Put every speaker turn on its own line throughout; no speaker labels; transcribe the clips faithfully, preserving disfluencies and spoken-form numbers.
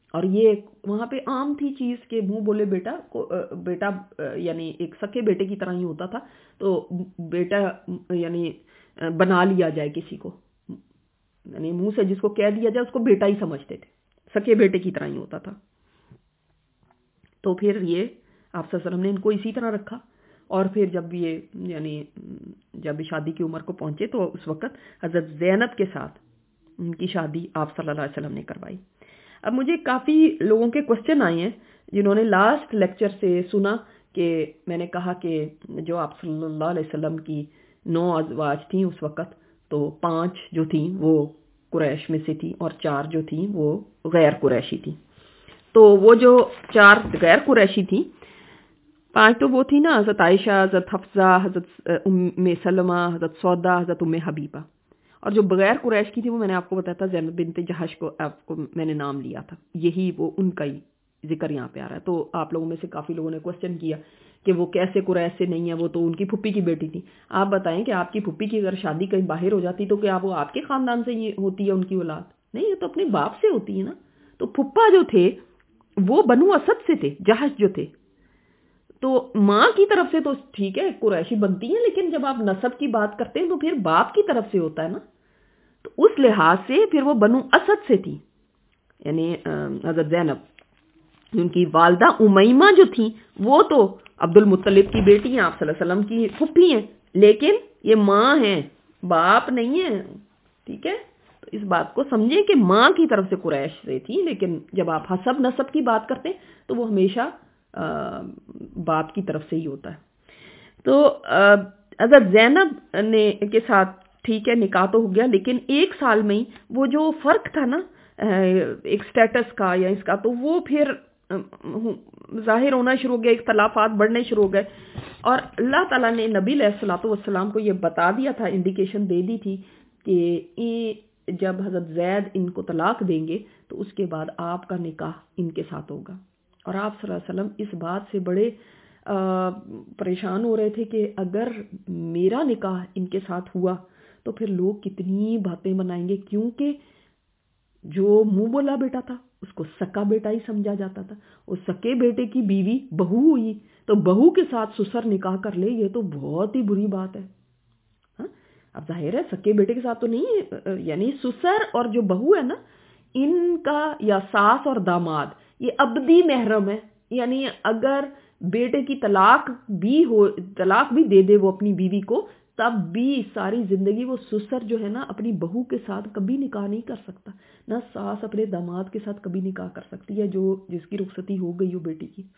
اور یہ وہاں پہ عام تھی چیز کہ منہ بولے بیٹا کو بیٹا یعنی ایک سکے بیٹے کی طرح ہی ہوتا تھا، تو بیٹا یعنی بنا لیا جائے کسی کو، یعنی منہ سے جس کو کہہ دیا جائے اس کو بیٹا ہی سمجھتے تھے، سکے بیٹے کی طرح ہی ہوتا تھا. تو پھر یہ آپ صلی اللہ علیہ وسلم نے ان کو اسی طرح رکھا. اور پھر جب یہ یعنی جب شادی کی عمر کو پہنچے تو اس وقت حضرت زینب کے ساتھ ان کی شادی آپ صلی اللہ علیہ وسلم نے کروائی. اب مجھے کافی لوگوں کے کوسچن آئے ہیں جنہوں نے لاسٹ لیکچر سے سنا کہ میں نے کہا کہ جو آپ صلی اللہ علیہ وسلم کی نو ازواج تھیں اس وقت، تو پانچ جو تھیں وہ قریش میں سے تھیں اور چار جو تھیں وہ غیر قریشی تھیں. تو وہ جو چار غیر قریشی تھیں، پانچ تو وہ تھی نا، حضرت عائشہ، حضرت حفصہ، حضرت ام سلمہ، حضرت سودا، حضرت ام حبیبہ. اور جو بغیر قریش کی تھی وہ میں نے آپ کو بتایا تھا زینب بنت جہش کو آپ کو میں نے نام لیا تھا، یہی وہ ان کا ہی ذکر یہاں پہ آ رہا ہے. تو آپ لوگوں میں سے کافی لوگوں نے کوسچن کیا کہ وہ کیسے قریش سے نہیں ہے، وہ تو ان کی پھپھی کی بیٹی تھی. آپ بتائیں کہ آپ کی پھپھی کی اگر شادی کہیں باہر ہو جاتی تو کیا وہ آپ کے خاندان سے یہ ہوتی ہے ان کی اولاد؟ نہیں، یہ تو اپنے باپ سے ہوتی ہے نا. تو پھپھا جو تھے وہ بنو اسد سے تھے، جہش جو تھے. تو ماں کی طرف سے تو ٹھیک ہے قریشی بنتی ہیں، لیکن جب آپ نسب کی بات کرتے ہیں تو پھر باپ کی طرف سے ہوتا ہے نا. تو اس لحاظ سے پھر وہ بنو اسد سے تھی، یعنی حضرت زینب. ان کی والدہ امیمہ جو تھیں وہ تو عبد المطلب کی بیٹی ہیں، آپ صلی اللہ علیہ وسلم کی پھپھی ہیں، لیکن یہ ماں ہیں، باپ نہیں ہے. ٹھیک ہے، تو اس بات کو سمجھیں کہ ماں کی طرف سے قریش سے تھی، لیکن جب آپ حسب نسب کی بات کرتے ہیں تو وہ ہمیشہ باپ کی طرف سے ہی ہوتا ہے. تو حضرت زینب نے کے ساتھ ٹھیک ہے نکاح تو ہو گیا، لیکن ایک سال میں ہی وہ جو فرق تھا نا ایک سٹیٹس کا یا اس کا، تو وہ پھر ظاہر ہونا شروع ہو گیا، اختلافات بڑھنے شروع ہو گئے. اور اللہ تعالیٰ نے نبی علیہ الصلوۃ والسلام کو یہ بتا دیا تھا، انڈیکیشن دے دی تھی کہ جب حضرت زید ان کو طلاق دیں گے تو اس کے بعد آپ کا نکاح ان کے ساتھ ہوگا. اور آپ صلی اللہ علیہ وسلم اس بات سے بڑے پریشان ہو رہے تھے کہ اگر میرا نکاح ان کے ساتھ ہوا تو پھر لوگ کتنی باتیں بنائیں گے، کیونکہ جو منہ بولا بیٹا تھا اس کو سکا بیٹا ہی سمجھا جاتا تھا. اور سکے بیٹے کی بیوی بہو ہوئی تو بہو کے ساتھ سسر نکاح کر لے، یہ تو بہت ہی بری بات ہے. اب ظاہر ہے سکے بیٹے کے ساتھ تو نہیں، یعنی سسر اور جو بہو ہے نا ان کا یا ساس اور داماد یہ ابدی محرم ہے. یعنی اگر بیٹے کی طلاق بھی ہو، طلاق بھی دے دے وہ اپنی بیوی کو، تب بھی ساری زندگی وہ سسر جو ہے نا اپنی بہو کے ساتھ کبھی نکاح نہیں کر سکتا، نہ ساس اپنے داماد کے ساتھ کبھی نکاح کر سکتی ہے جو جس کی رخصتی ہو گئی ہو بیٹی کی.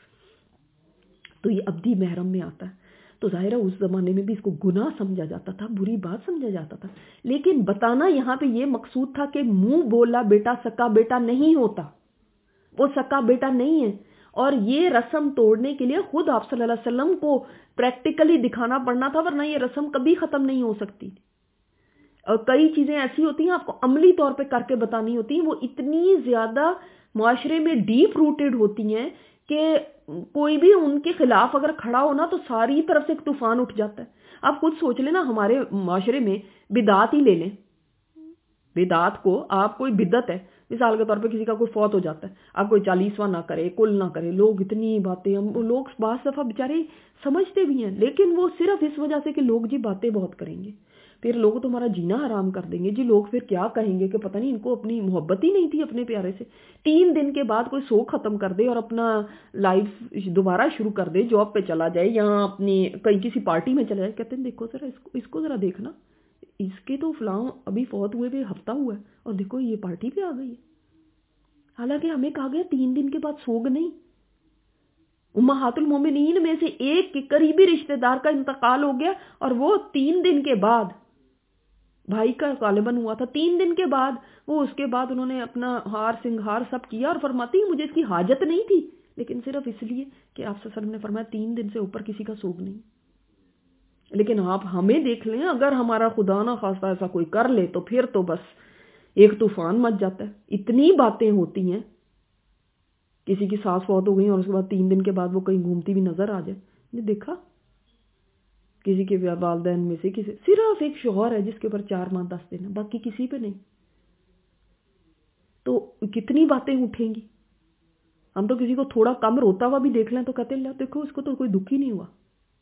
تو یہ ابدی محرم میں آتا ہے. تو ظاہر ہے اس زمانے میں بھی اس کو گناہ سمجھا جاتا تھا، بری بات سمجھا جاتا تھا. لیکن بتانا یہاں پہ یہ مقصود تھا کہ منہ بولا بیٹا سکا بیٹا نہیں ہوتا، وہ سکا بیٹا نہیں ہے. اور یہ رسم توڑنے کے لیے خود آپ صلی اللہ علیہ وسلم کو پریکٹیکلی دکھانا پڑنا تھا، ورنہ یہ رسم کبھی ختم نہیں ہو سکتی. اور کئی چیزیں ایسی ہوتی ہیں آپ کو عملی طور پہ کر کے بتانی ہوتی ہیں، وہ اتنی زیادہ معاشرے میں ڈیپ روٹیڈ ہوتی ہیں کہ کوئی بھی ان کے خلاف اگر کھڑا ہونا تو ساری طرف سے ایک طوفان اٹھ جاتا ہے. آپ خود سوچ لیں نا، ہمارے معاشرے میں بدعت ہی لے لیں، بدعت کو آپ کوئی بدعت ہے، مثال کے طور پہ کسی کا کوئی فوت ہو جاتا ہے، آپ کوئی چالیسواں نہ کرے، کل نہ کرے، لوگ اتنی باتیں، ہم لوگ بعض دفعہ بیچارے سمجھتے بھی ہیں، لیکن وہ صرف اس وجہ سے کہ لوگ جی باتیں بہت کریں گے، پھر لوگ تمہارا جینا حرام کر دیں گے. جی لوگ پھر کیا کہیں گے کہ پتہ نہیں ان کو اپنی محبت ہی نہیں تھی اپنے پیارے سے. تین دن کے بعد کوئی سو ختم کر دے اور اپنا لائف دوبارہ شروع کر دے، جاب پہ چلا جائے یا اپنی کہیں کسی پارٹی میں چلا جائے، کہتے ہیں دیکھو ذرا اس کو اس کو ذرا دیکھنا، اس کے تو فلاں ابھی فوت ہوئے بھی ہفتہ ہوا ہے اور دیکھو یہ پارٹی پہ آ گئی ہے. حالانکہ ہمیں کہا گیا تین دن کے بعد سوگ نہیں. امہات المومنین میں سے ایک کے قریبی رشتہ دار کا انتقال ہو گیا اور وہ تین دن کے بعد، بھائی کا غالباً ہوا تھا، تین دن کے بعد وہ اس کے بعد انہوں نے اپنا ہار سنگھار سب کیا اور فرماتی ہے مجھے اس کی حاجت نہیں تھی، لیکن صرف اس لیے کہ آپ صلی اللہ علیہ وسلم نے فرمایا تین دن سے اوپر کسی کا سوگ نہیں. لیکن آپ ہمیں دیکھ لیں، اگر ہمارا خدا نہ خواستہ ایسا کوئی کر لے تو پھر تو بس ایک طوفان مچ جاتا ہے. اتنی باتیں ہوتی ہیں، کسی کی ساس فوت ہو گئی اور اس کے بعد تین دن کے بعد وہ کہیں گھومتی بھی نظر آ جائے. نے دیکھا کسی کے والدین میں سے کسی صرف ایک شوہر ہے جس کے اوپر چار ماہ دس دن ہے، باقی کسی پہ نہیں. تو کتنی باتیں اٹھیں گی. ہم تو کسی کو تھوڑا کم روتا ہوا بھی دیکھ لیں تو کہتے ہیں دیکھو اس کو تو کوئی دکھ ہی نہیں ہوا.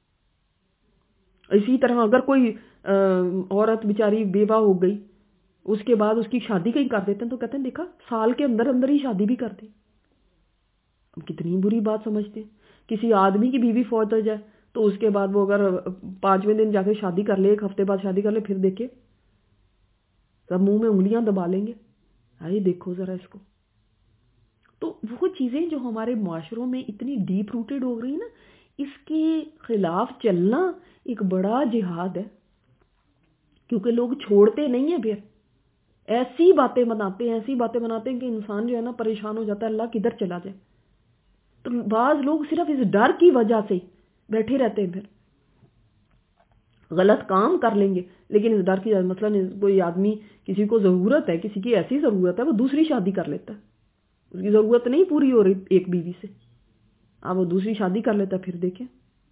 اسی طرح اگر کوئی عورت بیچاری بیوہ ہو گئی, اس کے بعد اس کی شادی کہیں کر دیتے ہیں تو کہتے ہیں دیکھا سال کے اندر اندر ہی شادی بھی کر دی. ہم کتنی بری بات سمجھتے ہیں. کسی آدمی کی بیوی فوت ہو جائے تو اس کے بعد وہ اگر پانچویں دن جا کے شادی کر لے, ایک ہفتے بعد شادی کر لے, پھر دیکھے سب منہ میں انگلیاں دبا لیں گے, آئیے دیکھو ذرا اس کو. تو وہ چیزیں جو ہمارے معاشروں میں اتنی ڈیپ روٹیڈ ہو رہی ہیں نا, اس کے خلاف چلنا ایک بڑا جہاد ہے, کیونکہ لوگ چھوڑتے نہیں ہیں. پھر ایسی باتیں بناتے ہیں ایسی باتیں بناتے ہیں کہ انسان جو ہے نا پریشان ہو جاتا ہے, اللہ کدھر چلا جائے. تو بعض لوگ صرف اس ڈر کی وجہ سے بیٹھے رہتے ہیں, پھر غلط کام کر لیں گے لیکن اس ڈر کی وجہ, مثلا کوئی آدمی کسی کو ضرورت ہے, کسی کی ایسی ضرورت ہے, وہ دوسری شادی کر لیتا ہے. اس کی ضرورت نہیں پوری ہو رہی ایک بیوی سے, اب وہ دوسری شادی کر لیتا ہے. پھر دیکھیں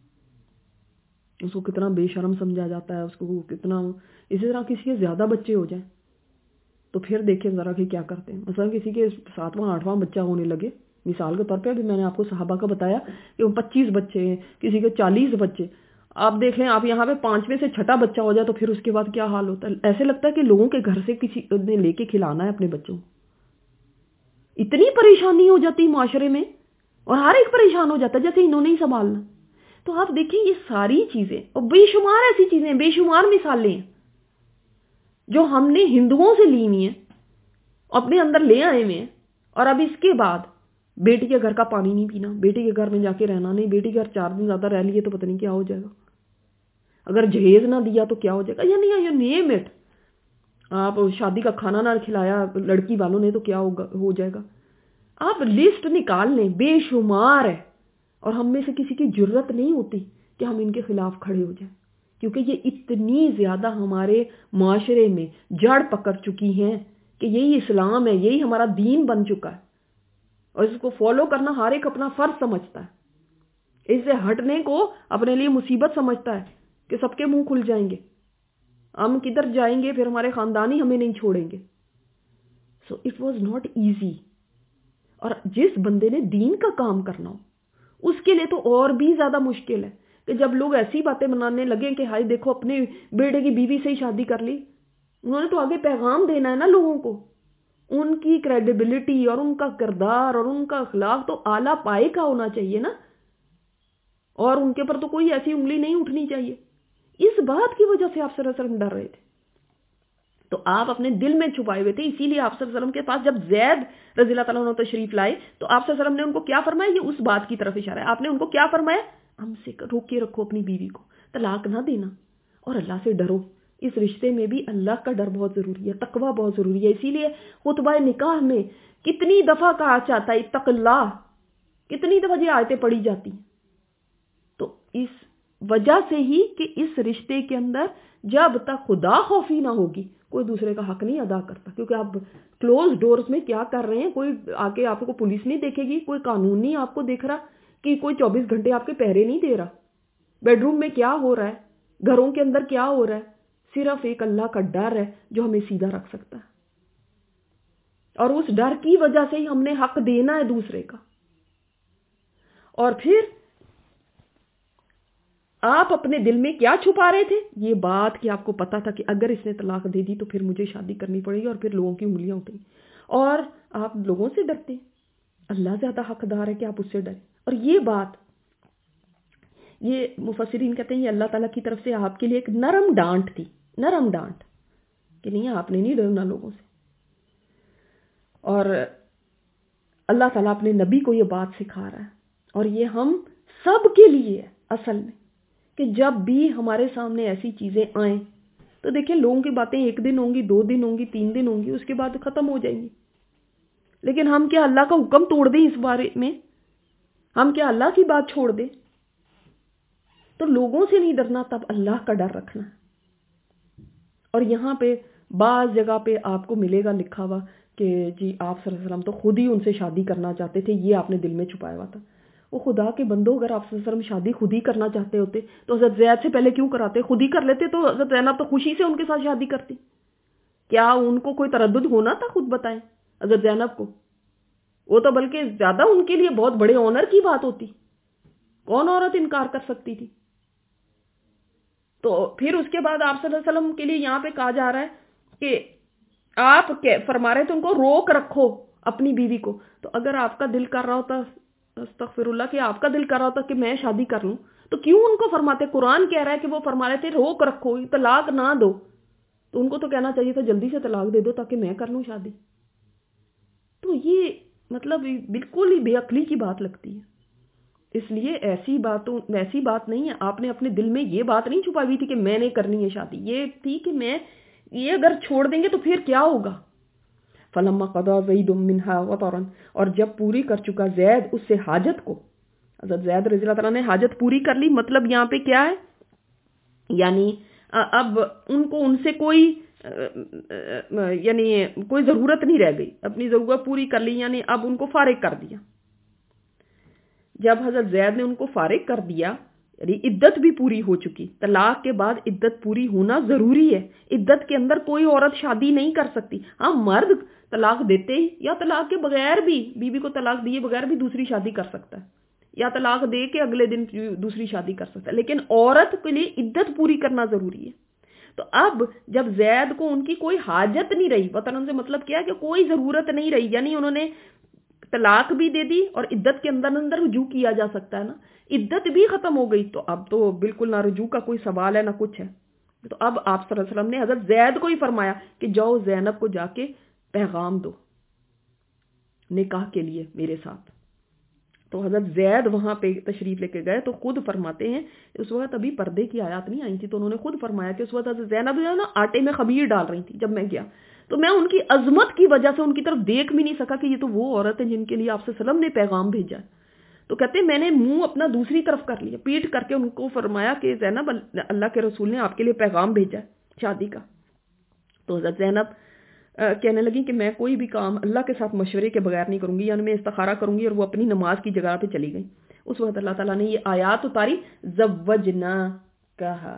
اس کو کتنا بے شرم سمجھا جاتا ہے, اس کو کتنا. اسی طرح کسی کے زیادہ بچے ہو جائیں تو پھر دیکھیں ذرا کہ کیا کرتے ہیں. مثلا کسی کے ساتواں آٹھواں بچہ ہونے لگے, مثال کے طور پہ ابھی میں نے آپ کو صحابہ کا بتایا کہ وہ پچیس بچے ہیں, کسی کے چالیس بچے. آپ دیکھ لیں آپ یہاں پہ پانچویں سے چھٹا بچہ ہو جائے تو پھر اس کے بعد کیا حال ہوتا ہے. ایسے لگتا ہے کہ لوگوں کے گھر سے کسی نے لے کے کھلانا ہے اپنے بچوں. اتنی پریشانی ہو جاتی معاشرے میں, اور ہر ایک پریشان ہو جاتا ہے جیسے انہوں نے ہی سنبھالنا. تو آپ دیکھیں یہ ساری چیزیں اور بے شمار ایسی چیزیں, بے شمار مثالیں ہیں جو ہم نے ہندوؤں سے لی ہوئی ہیں, اپنے اندر لے آئے ہوئے ہیں. اور اب اس کے بعد بیٹی کے گھر کا پانی نہیں پینا, بیٹی کے گھر میں جا کے رہنا نہیں, بیٹی کے گھر چار دن زیادہ رہ لیے تو پتہ نہیں کیا ہو جائے گا, اگر جہیز نہ دیا تو کیا ہو جائے گا, یعنی یو نیم اٹ. آپ شادی کا کھانا نہ کھلایا لڑکی والوں نے تو کیا ہو جائے گا. آپ لسٹ نکال لیں, بے شمار ہے. اور ہم میں سے کسی کی جرت نہیں ہوتی کہ ہم ان کے خلاف کھڑے ہو جائیں, کیونکہ یہ اتنی زیادہ ہمارے معاشرے میں جڑ پکڑ چکی ہیں کہ یہی اسلام ہے, یہی ہمارا دین بن چکا ہے, اور اس کو فالو کرنا ہر ایک اپنا فرض سمجھتا ہے. اس سے ہٹنے کو اپنے لیے مصیبت سمجھتا ہے کہ سب کے منہ کھل جائیں گے, ہم کدھر جائیں گے, پھر ہمارے خاندانی ہمیں نہیں چھوڑیں گے. So it was not easy. اور جس بندے نے دین کا کام کرنا ہو اس کے لیے تو اور بھی زیادہ مشکل ہے کہ جب لوگ ایسی باتیں بنانے لگیں کہ ہائی دیکھو اپنے بیٹے کی بیوی سے ہی شادی کر لی. انہوں نے تو آگے پیغام دینا ہے نا لوگوں کو. ان کی کریڈیبلٹی اور ان کا کردار اور ان کا اخلاق تو اعلیٰ پائے کا ہونا چاہیے نا, اور ان کے پر تو کوئی ایسی انگلی نہیں اٹھنی چاہیے. اس بات کی وجہ سے آپ صلی اللہ علیہ وسلم ڈر رہے تھے, تو آپ اپنے دل میں چھپائے ہوئے تھے. اسی لیے آپ صلی اللہ علیہ وسلم کے پاس جب زید رضی اللہ تعالیٰ عنہ تشریف لائے تو آپ صلی اللہ علیہ وسلم نے ان کو کیا فرمایا, یہ اس بات کی طرف اشارہ ہے. آپ نے ان کو کیا فرمایا, ہم سے روک کے رکھو اپنی بیوی کو, طلاق نہ دینا, اور اللہ سے ڈرو. اس رشتے میں بھی اللہ کا ڈر بہت ضروری ہے, تقوی بہت ضروری ہے. اسی لیے خطبہ نکاح میں کتنی دفعہ کہا جاتا ہے اتق اللہ, کتنی دفعہ یہ آیتیں پڑھی جاتی ہیں. تو اس وجہ سے ہی کہ اس رشتے کے اندر جب تک خدا خوفی نہ ہوگی کوئی دوسرے کا حق نہیں ادا کرتا. کیونکہ آپ کلوز ڈورز میں کیا کر رہے ہیں, کوئی آ کے آپ کو پولیس نہیں دیکھے گی, کوئی قانون نہیں آپ کو دیکھ رہا کہ کوئی چوبیس گھنٹے آپ کے پہرے نہیں دے رہا. بیڈ روم میں کیا ہو رہا ہے, گھروں کے اندر کیا ہو رہا ہے, صرف ایک اللہ کا ڈر ہے جو ہمیں سیدھا رکھ سکتا ہے. اور اس ڈر کی وجہ سے ہی ہم نے حق دینا ہے دوسرے کا. اور پھر آپ اپنے دل میں کیا چھپا رہے تھے, یہ بات کہ آپ کو پتا تھا کہ اگر اس نے طلاق دے دی تو پھر مجھے شادی کرنی پڑے گی, اور پھر لوگوں کی انگلیاں اٹھیں, اور آپ لوگوں سے ڈرتے. اللہ زیادہ حقدار ہے کہ آپ اس سے ڈریں. اور یہ بات, یہ مفسرین کہتے ہیں یہ اللہ تعالیٰ کی طرف سے آپ کے لیے ایک نرم ڈانٹ تھی, نرم ڈانٹ کہ نہیں آپ نے نہیں ڈرنا لوگوں سے. اور اللہ تعالیٰ اپنے نبی کو یہ بات سکھا رہا ہے, اور یہ ہم سب کے لیے ہے اصل میں, کہ جب بھی ہمارے سامنے ایسی چیزیں آئیں تو دیکھیں لوگوں کی باتیں ایک دن ہوں گی, دو دن ہوں گی, تین دن ہوں گی, اس کے بعد ختم ہو جائیں گی. لیکن ہم کیا اللہ کا حکم توڑ دیں اس بارے میں, ہم کیا اللہ کی بات چھوڑ دیں. تو لوگوں سے نہیں ڈرنا, تب اللہ کا ڈر رکھنا. اور یہاں پہ بعض جگہ پہ آپ کو ملے گا لکھا ہوا کہ جی آپ صلی اللہ علیہ وسلم تو خود ہی ان سے شادی کرنا چاہتے تھے, یہ آپ نے دل میں چھپایا ہوا تھا. وہ خدا کے بندو, اگر آپ صلی اللہ علیہ وسلم شادی خود ہی کرنا چاہتے ہوتے تو حضرت زید سے پہلے کیوں کراتے, خود ہی کر لیتے تو حضرت زینب تو خوشی سے ان کے ساتھ شادی کرتی. کیا ان کو کوئی تردد ہونا تھا, خود بتائیں حضرت زینب کو. وہ تو بلکہ زیادہ ان کے لیے بہت بڑے آنر کی بات ہوتی. کون عورت انکار کر سکتی تھی؟ تو پھر اس کے بعد آپ صلی اللہ علیہ وسلم کے لیے یہاں پہ کہا جا رہا ہے کہ آپ فرما رہے تھے ان کو روک رکھو اپنی بیوی کو. تو اگر آپ کا دل کر رہا ہوتا استغفر اللہ کہ آپ کا دل کر رہا ہوتا کہ میں شادی کر لوں تو کیوں ان کو فرماتے؟ قرآن کہہ رہا ہے کہ وہ فرما رہے تھے روک رکھو، طلاق نہ دو. تو ان کو تو کہنا چاہیے تھا جلدی سے طلاق دے دو تاکہ میں کر لوں شادی. تو یہ مطلب بالکل ہی بے عقلی کی بات لگتی ہے. اس لیے ایسی باتوں ایسی بات نہیں ہے. آپ نے اپنے دل میں یہ بات نہیں چھپائی ہوئی تھی کہ میں نے کرنی ہے شادی، یہ تھی کہ میں یہ اگر چھوڑ دیں گے تو پھر کیا ہوگا. فلما قضى زید منها وطرا، اور جب پوری کر چکا زید اس سے حاجت کو، حضرت زید رضی اللہ تعالیٰ نے حاجت پوری کر لی. مطلب یہاں پہ کیا ہے، یعنی اب ان کو ان سے کوئی یعنی کوئی ضرورت نہیں رہ گئی، اپنی ضرورت پوری کر لی، یعنی اب ان کو فارغ کر دیا. جب حضرت زید نے ان کو فارغ کر دیا یعنی عدت بھی پوری ہو چکی. طلاق کے بعد عدت پوری ہونا ضروری ہے. عدت کے اندر کوئی عورت شادی نہیں کر سکتی. ہاں مرد طلاق دیتے ہی یا طلاق کے بغیر بھی بیوی کو طلاق دیے بغیر بھی دوسری شادی کر سکتا ہے، یا طلاق دے کے اگلے دن دوسری شادی کر سکتا ہے، لیکن عورت کے لیے عدت پوری کرنا ضروری ہے. تو اب جب زید کو ان کی کوئی حاجت نہیں رہی، وطن سے مطلب کیا ہے کہ کوئی ضرورت نہیں رہی، یعنی انہوں نے طلاق بھی دے دی اور عدت کے اندر اندر رجوع کیا جا سکتا ہے نا، عدت بھی ختم ہو گئی تو اب تو بالکل نہ رجوع کا کوئی سوال ہے نہ کچھ ہے. تو اب آپ صلی اللہ علیہ وسلم نے حضرت زید کو ہی فرمایا کہ جاؤ زینب کو جا کے پیغام دو نکاح کے لیے میرے ساتھ. تو حضرت زید وہاں پہ تشریف لے کے گئے تو خود فرماتے ہیں اس وقت ابھی پردے کی آیات نہیں آئی تھی، تو انہوں نے خود فرمایا کہ اس وقت حضرت زینب جو ہے نا آٹے میں خمیر ڈال رہی تھی جب میں گیا، تو میں ان کی عظمت کی وجہ سے ان کی طرف دیکھ بھی نہیں سکا کہ یہ تو وہ عورت ہے جن کے لیے آپ صلی اللہ علیہ وسلم نے پیغام بھیجا. تو کہتے ہیں میں نے منہ اپنا دوسری طرف کر لیا، پیٹ کر کے ان کو فرمایا کہ زینب اللہ کے رسول نے آپ کے لیے پیغام بھیجا ہے شادی کا. تو حضرت زینب کہنے لگی کہ میں کوئی بھی کام اللہ کے ساتھ مشورے کے بغیر نہیں کروں گی، یعنی میں استخارہ کروں گی، اور وہ اپنی نماز کی جگہ پہ چلی گئی. اس وقت اللہ تعالیٰ نے یہ آیات اتاری زوجنا کہا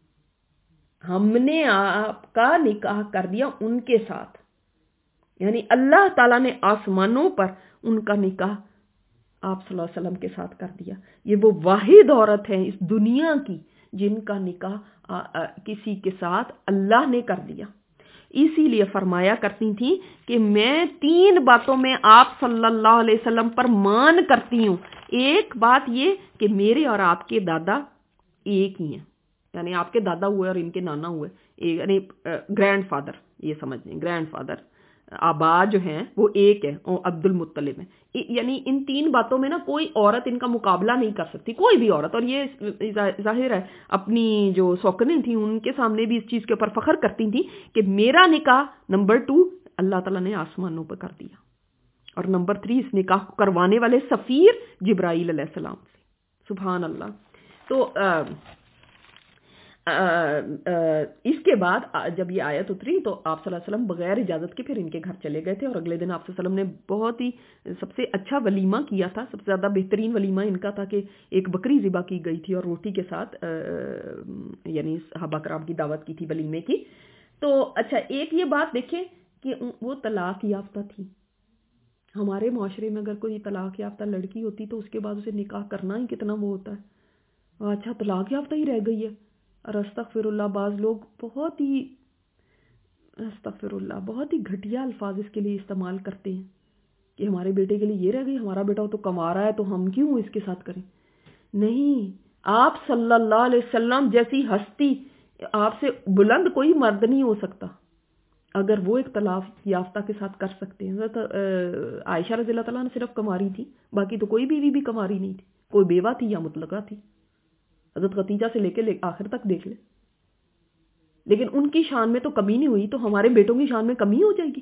ہم نے آپ کا نکاح کر دیا ان کے ساتھ، یعنی اللہ تعالیٰ نے آسمانوں پر ان کا نکاح آپ صلی اللہ علیہ وسلم کے ساتھ کر دیا. یہ وہ واحد عورت ہے اس دنیا کی جن کا نکاح کسی کے ساتھ اللہ نے کر دیا. اسی لیے فرمایا کرتی تھی کہ میں تین باتوں میں آپ صلی اللہ علیہ وسلم پر مان کرتی ہوں. ایک بات یہ کہ میرے اور آپ کے دادا ایک ہی ہیں، یعنی آپ کے دادا ہوئے اور ان کے نانا ہوئے، یعنی گرینڈ فادر، یہ سمجھ لیں گرینڈ فادر آبا جو ہیں وہ ایک ہے، عبد المطلب ہے. یعنی ان تین باتوں میں نا کوئی عورت ان کا مقابلہ نہیں کر سکتی، کوئی بھی عورت. اور یہ ظاہر ہے اپنی جو سوکنیں تھیں ان کے سامنے بھی اس چیز کے اوپر فخر کرتی تھیں کہ میرا نکاح نمبر ٹو اللہ تعالیٰ نے آسمانوں پہ کر دیا، اور نمبر تھری اس نکاح کو کروانے والے سفیر جبرائیل علیہ السلام سے. سبحان اللہ. تو آ, آ, آ, اس کے بعد جب یہ آیت اتری تو آپ صلی اللہ علیہ وسلم بغیر اجازت کے پھر ان کے گھر چلے گئے تھے، اور اگلے دن آپ صلی اللہ علیہ وسلم نے بہت ہی سب سے اچھا ولیمہ کیا تھا. سب سے زیادہ بہترین ولیمہ ان کا تھا کہ ایک بکری ذبح کی گئی تھی اور روٹی کے ساتھ یعنی صحابہ کرام کی دعوت کی تھی ولیمے کی. تو اچھا ایک یہ بات دیکھیں کہ وہ طلاق یافتہ تھی. ہمارے معاشرے میں اگر کوئی طلاق یافتہ لڑکی ہوتی تو اس کے بعد اسے نکاح کرنا ہی کتنا وہ ہوتا ہے، اچھا طلاق یافتہ ہی رہ گئی ہے. اور استغفر اللہ بعض لوگ بہت ہی استغفر اللہ بہت ہی گھٹیا الفاظ اس کے لیے استعمال کرتے ہیں کہ ہمارے بیٹے کے لیے یہ رہ گئی، ہمارا بیٹا تو کما رہا ہے تو ہم کیوں اس کے ساتھ کریں. نہیں، آپ صلی اللہ علیہ وسلم جیسی ہستی آپ سے بلند کوئی مرد نہیں ہو سکتا اگر وہ ایک طلاق یافتہ کے ساتھ کر سکتے ہیں. حضرت عائشہ رضی اللہ تعالیٰ نے صرف کماری تھی، باقی تو کوئی بیوی بھی کماری نہیں تھی، کوئی بیوہ تھی یا مطلقہ تھی. حضرت خدیجہ سے لے کے آخر تک دیکھ لے، لیکن ان کی شان میں تو کمی نہیں ہوئی، تو ہمارے بیٹوں کی شان میں کمی ہو جائے گی.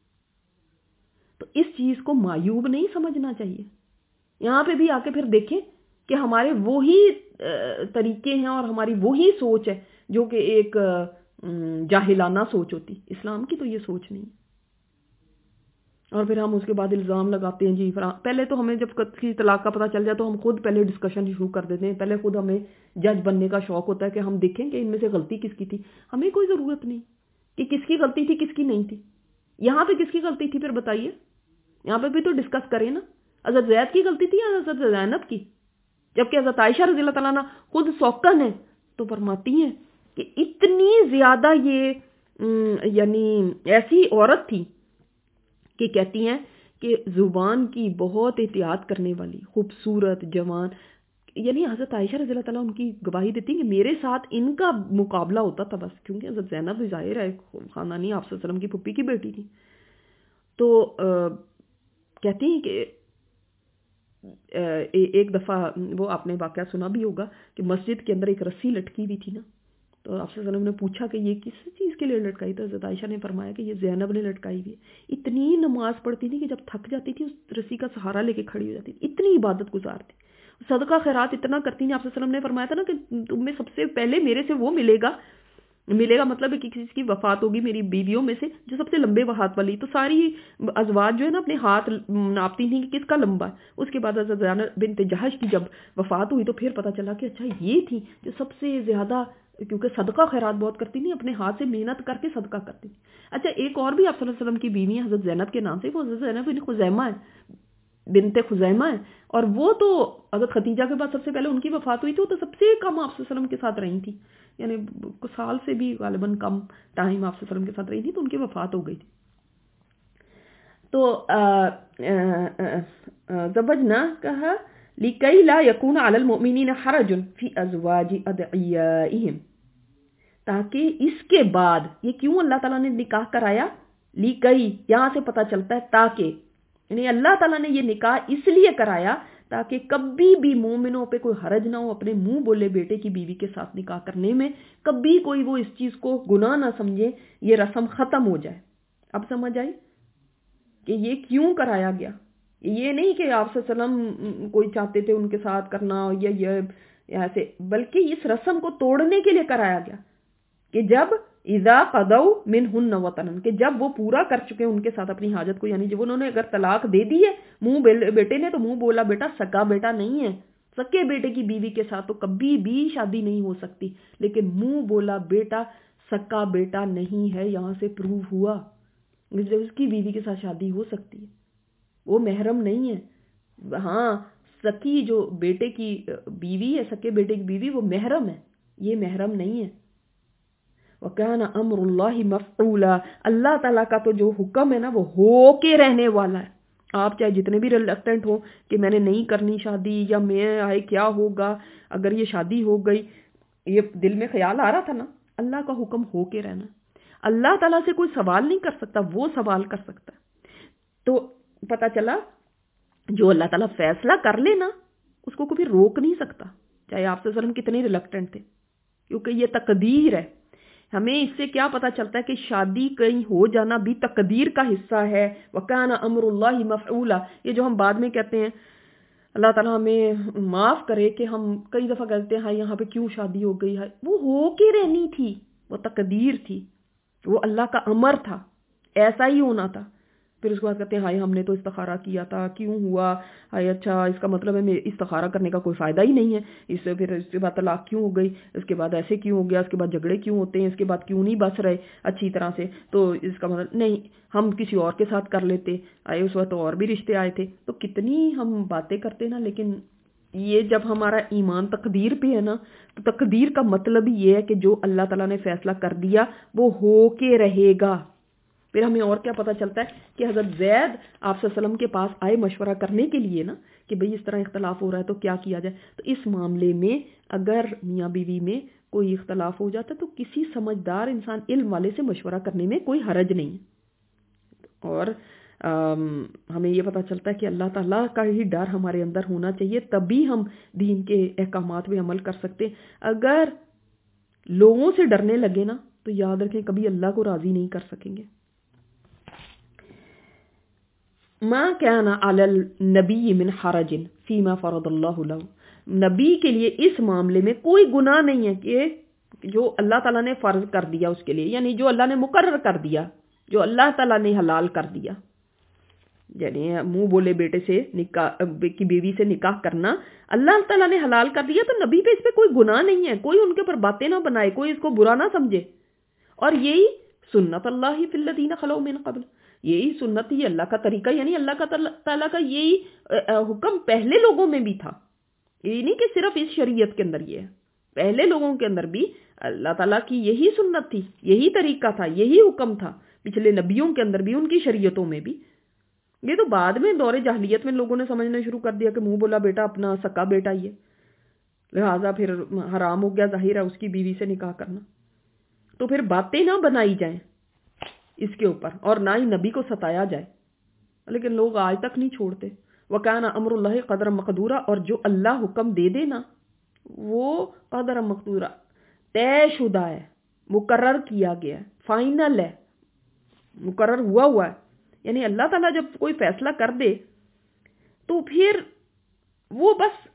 تو اس چیز کو معیوب نہیں سمجھنا چاہیے. یہاں پہ بھی آ کے پھر دیکھیں کہ ہمارے وہی طریقے ہیں اور ہماری وہی سوچ ہے جو کہ ایک جاہلانہ سوچ ہوتی. اسلام کی تو یہ سوچ نہیں. اور پھر ہم اس کے بعد الزام لگاتے ہیں جی پہلے تو ہمیں جب کسی طلاق کا پتہ چل جائے تو ہم خود پہلے ڈسکشن شروع کر دیتے ہیں. پہلے خود ہمیں جج بننے کا شوق ہوتا ہے کہ ہم دیکھیں کہ ان میں سے غلطی کس کی تھی. ہمیں کوئی ضرورت نہیں کہ کس کی غلطی تھی کس کی نہیں تھی. یہاں پہ کس کی غلطی تھی پھر بتائیے. یہاں پہ بھی تو ڈسکس کریں نا، حضرت زید کی غلطی تھی یا حضرت زینب کی؟ جبکہ حضرت عائشہ رضی اللہ تعالیٰ عنہ خود سوکن ہے تو فرماتی ہیں کہ اتنی زیادہ یہ یعنی ایسی عورت تھی کہ کہتی ہیں کہ زبان کی بہت احتیاط کرنے والی، خوبصورت، جوان، یعنی حضرت عائشہ رضی اللہ تعالیٰ ان کی گواہی دیتی ہیں کہ میرے ساتھ ان کا مقابلہ ہوتا تھا بس، کیونکہ حضرت زینب بھی ظاہر ہے خاندانی آپ صلی اللہ علیہ وسلم کی پھپھی کی بیٹی تھی. تو کہتی ہیں کہ ایک دفعہ وہ آپ نے واقعہ سنا بھی ہوگا کہ مسجد کے اندر ایک رسی لٹکی ہوئی تھی نا، تو آپ صلی اللہ علیہ وسلم نے پوچھا کہ یہ کس چیز کے لیے لٹکائی؟ تو حضرت عائشہ نے فرمایا کہ یہ زینب نے لٹکائی ہوئی ہے. اتنی نماز پڑھتی تھی کہ جب تھک جاتی تھی اس رسی کا سہارا لے کے کھڑی ہو جاتی تھی، اتنی عبادت گزار تھی، صدقہ خیرات اتنا کرتی تھی. آپ صلی اللہ علیہ وسلم نے فرمایا تھا نا کہ تم میں سب سے پہلے میرے سے وہ ملے گا ملے گا مطلب ہے کہ کسی کی وفات ہوگی میری بیویوں میں سے جو سب سے لمبے ہاتھ والی. تو ساری ازواج جو ہے نا اپنے ہاتھ ناپتی تھیں کہ کس کا لمبا ہے. اس کے بعد حضرت زینب بنت جہش کی جب وفات ہوئی تو پھر پتہ چلا کہ اچھا یہ تھی جو سب سے زیادہ، کیونکہ صدقہ خیرات بہت کرتی تھی، اپنے ہاتھ سے محنت کر کے صدقہ کرتی تھی. اچھا ایک اور بھی آپ صلی اللہ علیہ وسلم کی بیوی ہے حضرت زینب کے نام سے، وہ حضرت زینب بن خزیمہ ہے، بنت خزیمہ ہے، اور وہ تو حضرت خدیجہ کے بعد سب سے پہلے ان کی وفات ہوئی تھی. وہ تو سب سے کم آپ صلی اللہ علیہ وسلم کے ساتھ رہی تھی، یعنی کچھ سال سے بھی غالباً کم ٹائم آپ صلی اللہ علیہ وسلم کے ساتھ رہی تھی، تو ان کی وفات ہو گئی تھی. تو زوجنا کہا لِكَيْ لَا يَكُونَ عَلَى الْمُؤْمِنِينَ حَرَجٌ فِي أَزْوَاجِ أَدْعِيَائِهِمْ، تاکہ اس کے بعد یہ کیوں اللہ تعالیٰ نے نکاح کرایا؟ لِكَيْ یہاں سے پتہ چلتا ہے تاکہ، یعنی اللہ تعالیٰ نے یہ نکاح اس لیے کرایا تاکہ کبھی بھی مومنوں پہ کوئی حرج نہ ہو اپنے منہ بولے بیٹے کی بیوی کے ساتھ نکاح کرنے میں، کبھی کوئی وہ اس چیز کو گناہ نہ سمجھے، یہ رسم ختم ہو جائے. اب سمجھ آئی کہ یہ کیوں کرایا گیا؟ یہ نہیں کہ آپ صلی اللہ علیہ وسلم کوئی چاہتے تھے ان کے ساتھ کرنا یا یہ ایسے، بلکہ اس رسم کو توڑنے کے لیے کرایا گیا کہ جب اذا قضوا منہن وطنا، کہ جب وہ پورا کر چکے ان کے ساتھ اپنی حاجت کو، یعنی جب انہوں نے اگر طلاق دے دی ہے منہ بیٹے نے، تو منہ بولا بیٹا سکا بیٹا نہیں ہے، سکے بیٹے کی بیوی کے ساتھ تو کبھی بھی شادی نہیں ہو سکتی، لیکن منہ بولا بیٹا سکا بیٹا نہیں ہے، یہاں سے پروو ہوا اس کی بیوی کے ساتھ شادی ہو سکتی ہے، وہ محرم نہیں ہے. ہاں سکی جو بیٹے کی بیوی ہے، سکے بیٹے کی بیوی، وہ محرم ہے، یہ محرم نہیں ہے. وَكَانَ أَمْرُ اللَّهِ مَفْعُولًا، اللہ تعالیٰ کا تو جو حکم ہے نا وہ ہو کے رہنے والا ہے. آپ چاہے جتنے بھی ریلیکٹنٹ ہو کہ میں نے نہیں کرنی شادی، یا میں آئے کیا ہوگا اگر یہ شادی ہو گئی، یہ دل میں خیال آ رہا تھا نا، اللہ کا حکم ہو کے رہنا. اللہ تعالیٰ سے کوئی سوال نہیں کر سکتا، وہ سوال کر سکتا. تو پتہ چلا جو اللہ تعالیٰ فیصلہ کر لے نا اس کو کبھی روک نہیں سکتا، چاہے آپ سے وسلم کتنے ریلیکٹنٹ تھے، کیونکہ یہ تقدیر ہے. ہمیں اس سے کیا پتا چلتا ہے کہ شادی کہیں ہو جانا بھی تقدیر کا حصہ ہے. وَكَانَ أَمْرُ اللَّهِ مَفْعُولًا، یہ جو ہم بعد میں کہتے ہیں اللہ تعالیٰ ہمیں معاف کرے کہ ہم کئی دفعہ کہتے ہیں ہاں یہاں پہ کیوں شادی ہو گئی ہے، وہ ہو کے رہنی تھی، وہ تقدیر تھی، وہ اللہ کا امر تھا، ایسا ہی ہونا تھا. پھر اس کے بعد کہتے ہیں ہائی ہم نے تو استخارہ کیا تھا کیوں ہوا، ہائی اچھا اس کا مطلب ہے استخارہ کرنے کا کوئی فائدہ ہی نہیں ہے، اس سے پھر اس کے بعد طلاق کیوں ہو گئی، اس کے بعد ایسے کیوں ہو گیا، اس کے بعد جھگڑے کیوں ہوتے ہیں، اس کے بعد کیوں نہیں بس رہے اچھی طرح سے، تو اس کا مطلب نہیں ہم کسی اور کے ساتھ کر لیتے، آئے اس وقت اور بھی رشتے آئے تھے. تو کتنی ہم باتیں کرتے نا، لیکن یہ جب ہمارا ایمان تقدیر پہ ہے نا، تو تقدیر کا مطلب ہی یہ ہے کہ جو اللہ تعالیٰ نے فیصلہ کر دیا وہ ہو کے رہے گا. پھر ہمیں اور کیا پتہ چلتا ہے کہ حضرت زید آپ صلی اللہ علیہ وسلم کے پاس آئے مشورہ کرنے کے لیے نا کہ بھئی اس طرح اختلاف ہو رہا ہے تو کیا کیا جائے. تو اس معاملے میں اگر میاں بیوی میں کوئی اختلاف ہو جاتا ہے تو کسی سمجھدار انسان علم والے سے مشورہ کرنے میں کوئی حرج نہیں ہے. اور ہمیں یہ پتہ چلتا ہے کہ اللہ تعالیٰ کا ہی ڈر ہمارے اندر ہونا چاہیے، تبھی ہم دین کے احکامات میں عمل کر سکتے. اگر لوگوں سے ڈرنے لگے نا تو یاد رکھیں کبھی اللہ کو راضی نہیں کر سکیں گے. ما كان على النبی من حرج فيما فرض اللہ له، نبی کے لیے اس معاملے میں کوئی گناہ نہیں ہے کہ جو اللہ تعالیٰ نے فرض کر دیا اس کے لیے، یعنی جو اللہ نے مقرر کر دیا، جو اللہ تعالیٰ نے حلال کر دیا. یعنی منہ بولے بیٹے سے نکاح کی بیوی سے نکاح کرنا اللہ تعالیٰ نے حلال کر دیا، تو نبی پہ اس پہ کوئی گناہ نہیں ہے، کوئی ان کے اوپر باتیں نہ بنائے، کوئی اس کو برا نہ سمجھے. اور یہی سنت اللہ فی الذین خلو من قبل، یہی سنت ہی اللہ کا طریقہ، یعنی اللہ کا تعالیٰ کا یہی حکم پہلے لوگوں میں بھی تھا، یہ نہیں کہ صرف اس شریعت کے اندر یہ ہے، پہلے لوگوں کے اندر بھی اللہ تعالیٰ کی یہی سنت تھی، یہی طریقہ تھا، یہی حکم تھا، پچھلے نبیوں کے اندر بھی، ان کی شریعتوں میں بھی۔ یہ تو بعد میں دور جاہلیت میں لوگوں نے سمجھنا شروع کر دیا کہ منہ بولا بیٹا اپنا سکا بیٹا ہی ہے، لہٰذا پھر حرام ہو گیا ظاہر ہے اس کی بیوی سے نکاح کرنا۔ تو پھر باتیں نہ بنائی جائیں اس کے اوپر، اور نہ ہی نبی کو ستایا جائے، لیکن لوگ آج تک نہیں چھوڑتے۔ وَكَانَ أَمْرُ اللَّهِ قَدْرًا مَقْدُورًا، اور جو اللہ حکم دے دے نا وہ قدر مقدورہ طے شدہ ہے، مقرر کیا گیا ہے، فائنل ہے، مقرر ہوا ہوا ہے۔ یعنی اللہ تعالیٰ جب کوئی فیصلہ کر دے تو پھر وہ بس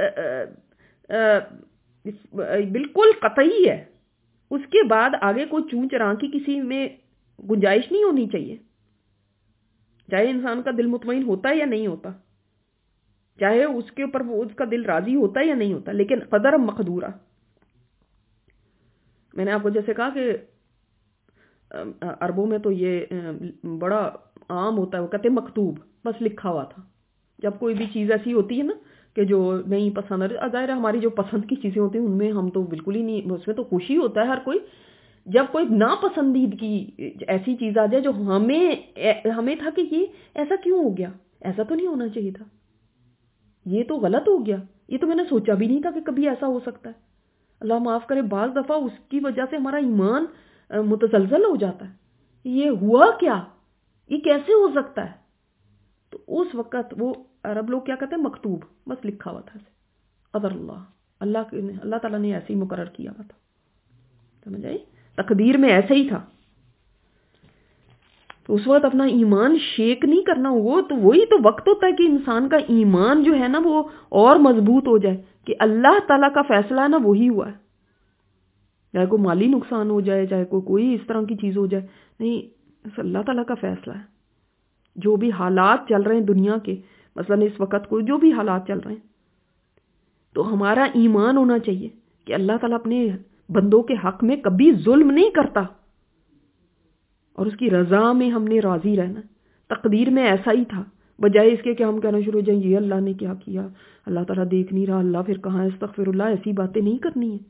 بالکل قطعی ہے، اس کے بعد آگے کوئی چون چران کی کسی میں گنجائش نہیں ہونی چاہیے، چاہے انسان کا دل مطمئن ہوتا ہے یا نہیں ہوتا، چاہے اس کے اوپر وہ اس کا دل راضی ہوتا ہے یا نہیں ہوتا، لیکن قدر مقدورہ۔ میں نے آپ کو جیسے کہا کہ عربوں میں تو یہ بڑا عام ہوتا ہے، وہ کہتے ہیں مکتوب، بس لکھا ہوا تھا۔ جب کوئی بھی چیز ایسی ہوتی ہے نا کہ جو نہیں پسند، ظاہر ہے ہماری جو پسند کی چیزیں ہوتی ہیں ان میں ہم تو بالکل ہی نہیں، اس میں تو خوشی ہوتا ہے ہر کوئی۔ جب کوئی ناپسندید کی ایسی چیز آ جائے جو ہمیں ہمیں تھا کہ یہ ایسا کیوں ہو گیا، ایسا تو نہیں ہونا چاہیے تھا، یہ تو غلط ہو گیا، یہ تو میں نے سوچا بھی نہیں تھا کہ کبھی ایسا ہو سکتا ہے، اللہ معاف کرے، بعض دفعہ اس کی وجہ سے ہمارا ایمان متزلزل ہو جاتا ہے، یہ ہوا کیا، یہ کیسے ہو سکتا ہے؟ تو اس وقت وہ عرب لوگ کیا کہتے ہیں، مکتوب، بس لکھا ہوا تھا، قدر اللہ، اللہ اللہ تعالیٰ نے ایسے ہی مقرر کیا ہوا تھا، سمجھ آئی، تقدیر میں ایسے ہی تھا۔ تو اس وقت اپنا ایمان شیک نہیں کرنا، وہ تو وہی تو وقت ہوتا ہے کہ انسان کا ایمان جو ہے نا وہ اور مضبوط ہو جائے کہ اللہ تعالیٰ کا فیصلہ ہے نا وہی ہوا ہے، چاہے کوئی مالی نقصان ہو جائے، چاہے کوئی کوئی اس طرح کی چیز ہو جائے، نہیں، اللہ تعالیٰ کا فیصلہ ہے۔ جو بھی حالات چل رہے ہیں دنیا کے، مثلا اس وقت کوئی جو بھی حالات چل رہے ہیں، تو ہمارا ایمان ہونا چاہیے کہ اللہ تعالیٰ اپنے بندوں کے حق میں کبھی ظلم نہیں کرتا، اور اس کی رضا میں ہم نے راضی رہنا۔ تقدیر میں ایسا ہی تھا، بجائے اس کے کہ ہم کہنا شروع ہو جائیں یہ اللہ نے کیا کیا، اللہ تعالیٰ دیکھ نہیں رہا، اللہ پھر کہاں ہے، استغفر اللہ، ایسی باتیں نہیں کرنی ہیں۔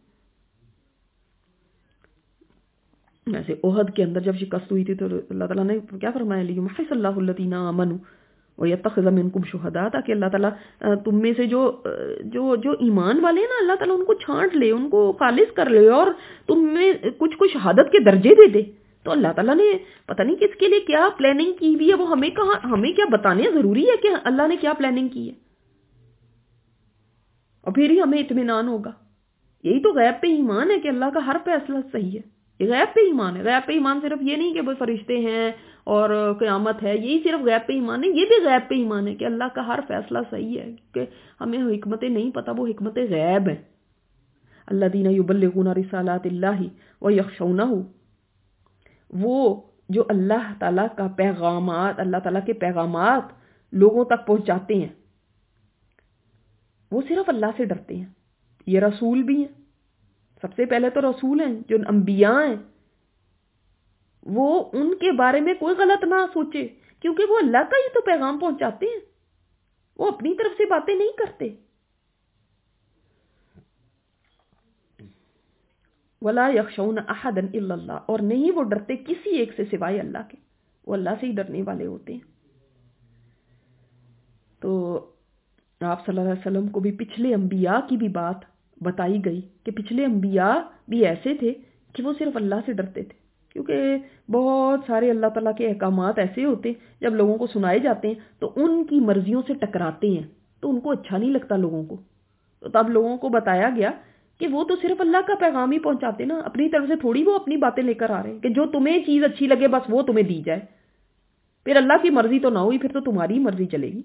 ایسے احد کے اندر جب شکست ہوئی تھی تو اللہ تعالیٰ نے کیا فرمایا، لیمحص اللہ الذین آمنوا ویتخذ منکم شہداء، تاکہ اللہ تعالیٰ تم میں سے جو جو جو ایمان والے ہیں نا، اللہ تعالیٰ ان کو چھانٹ لے، ان کو خالص کر لے، اور تم میں کچھ کچھ شہادت کے درجے دے دے۔ تو اللہ تعالیٰ نے پتہ نہیں کس کے لیے کیا پلاننگ کی ہوئی ہے، وہ ہمیں کہاں، ہمیں کیا بتانے ضروری ہے کہ اللہ نے کیا پلاننگ کی ہے، اور پھر ہی ہمیں اطمینان ہوگا۔ یہی تو غیب پہ ایمان ہے کہ اللہ کا ہر فیصلہ صحیح ہے، یہ غیب پہ ایمان ہے۔ غیب پہ ایمان صرف یہ نہیں کہ وہ فرشتے ہیں اور قیامت ہے، یہی صرف غیب پہ ایمان ہے، یہ بھی غیب پہ ایمان ہے کہ اللہ کا ہر فیصلہ صحیح ہے، کہ ہمیں حکمتیں نہیں پتہ، وہ حکمتیں غیب ہیں۔ الذین یبلغون رسالات اللہ ویخشونہ، وہ جو اللہ تعالیٰ کا پیغامات، اللہ تعالیٰ کے پیغامات لوگوں تک پہنچاتے ہیں، وہ صرف اللہ سے ڈرتے ہیں۔ یہ رسول بھی ہیں، سب سے پہلے تو رسول ہیں جو انبیاء ہیں، وہ ان کے بارے میں کوئی غلط نہ سوچے، کیونکہ وہ اللہ کا ہی تو پیغام پہنچاتے ہیں، وہ اپنی طرف سے باتیں نہیں کرتے۔ وَلَا يَخْشَوْنَ أَحَدًا إِلَّا اللَّهَ، اور نہیں وہ ڈرتے کسی ایک سے سوائے اللہ کے، وہ اللہ سے ہی ڈرنے والے ہوتے ہیں۔ تو آپ صلی اللہ علیہ وسلم کو بھی پچھلے انبیاء کی بھی بات بتائی گئی کہ پچھلے انبیاء بھی ایسے تھے کہ وہ صرف اللہ سے ڈرتے تھے، کیونکہ بہت سارے اللہ تعالیٰ کے احکامات ایسے ہوتے ہیں جب لوگوں کو سنائے جاتے ہیں تو ان کی مرضیوں سے ٹکراتے ہیں، تو ان کو اچھا نہیں لگتا لوگوں کو، تو تب لوگوں کو بتایا گیا کہ وہ تو صرف اللہ کا پیغام ہی پہنچاتے نا، اپنی طرف سے تھوڑی وہ اپنی باتیں لے کر آ رہے ہیں کہ جو تمہیں چیز اچھی لگے بس وہ تمہیں دی جائے، پھر اللہ کی مرضی تو نہ ہوئی، پھر تو تمہاری مرضی چلے گی۔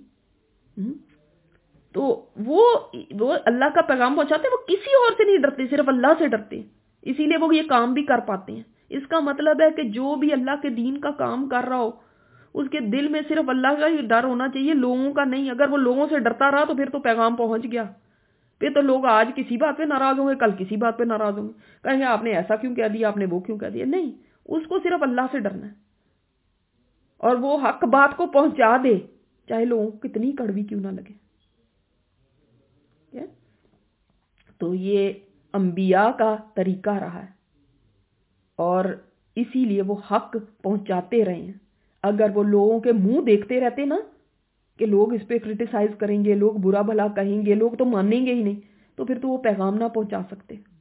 تو وہ وہ اللہ کا پیغام پہنچاتے ہیں، وہ کسی اور سے نہیں ڈرتے، صرف اللہ سے ڈرتے ہیں، اسی لیے وہ یہ کام بھی کر پاتے ہیں۔ اس کا مطلب ہے کہ جو بھی اللہ کے دین کا کام کر رہا ہو اس کے دل میں صرف اللہ کا ہی ڈر ہونا چاہیے، لوگوں کا نہیں۔ اگر وہ لوگوں سے ڈرتا رہا تو پھر تو پیغام پہنچ گیا، پھر تو لوگ آج کسی بات پہ ناراض ہوں گے، کل کسی بات پہ ناراض ہوں گے، کہیں گے آپ نے ایسا کیوں کہہ دیا، آپ نے وہ کیوں کہہ دیا۔ نہیں، اس کو صرف اللہ سے ڈرنا ہے۔ اور وہ حق بات کو پہنچا دے چاہے لوگوں کو کتنی کڑوی کیوں نہ لگے. تو یہ انبیاء کا طریقہ رہا ہے اور اسی لیے وہ حق پہنچاتے رہے ہیں. اگر وہ لوگوں کے منہ دیکھتے رہتے نا کہ لوگ اس پہ کرٹیسائز کریں گے، لوگ برا بھلا کہیں گے، لوگ تو مانیں گے ہی نہیں، تو پھر تو وہ پیغام نہ پہنچا سکتے.